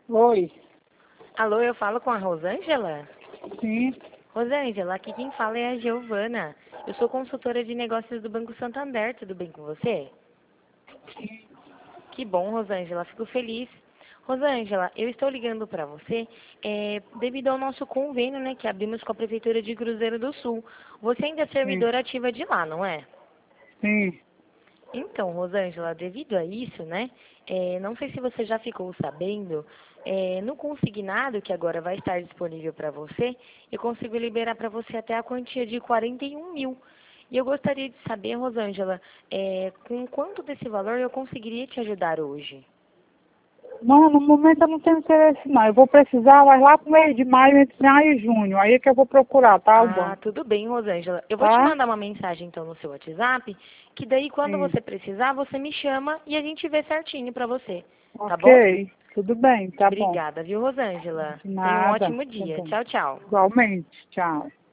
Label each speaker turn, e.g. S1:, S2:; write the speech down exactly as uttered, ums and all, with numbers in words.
S1: Oi.
S2: Alô, eu falo com a Rosângela?
S1: Sim.
S2: Rosângela, aqui quem fala é a Giovana. Eu sou consultora de negócios do Banco Santander, tudo bem com você? Que bom, Rosângela, fico feliz. Rosângela, eu estou ligando para você é, devido ao nosso convênio, né, que abrimos com a Prefeitura de Cruzeiro do Sul. Você ainda é
S1: Sim.
S2: servidora ativa de lá, não é?
S1: Sim.
S2: Então, Rosângela, devido a isso, né, é, não sei se você já ficou sabendo, é, no consignado, que agora vai estar disponível para você, eu consigo liberar para você até a quantia de quarenta e um mil. E eu gostaria de saber, Rosângela, é, com quanto desse valor eu conseguiria te ajudar hoje?
S1: Não, no momento eu não tenho interesse não. Eu vou precisar, mas lá pro mês de maio, entre maio e junho. Aí é que eu vou procurar, tá, o
S2: Ah,
S1: banco.
S2: tudo bem, Rosângela. Eu vou te
S1: Tá?
S2: mandar uma mensagem então no seu WhatsApp, que daí quando
S1: Sim.
S2: você precisar, você me chama e a gente vê certinho para você, tá bom?
S1: Ok. Tudo bem, tá bom.
S2: Obrigada, viu, Rosângela?
S1: De
S2: Tenha um
S1: nada.
S2: ótimo
S1: Tá
S2: dia.
S1: bom.
S2: Tchau, tchau.
S1: Igualmente. Tchau.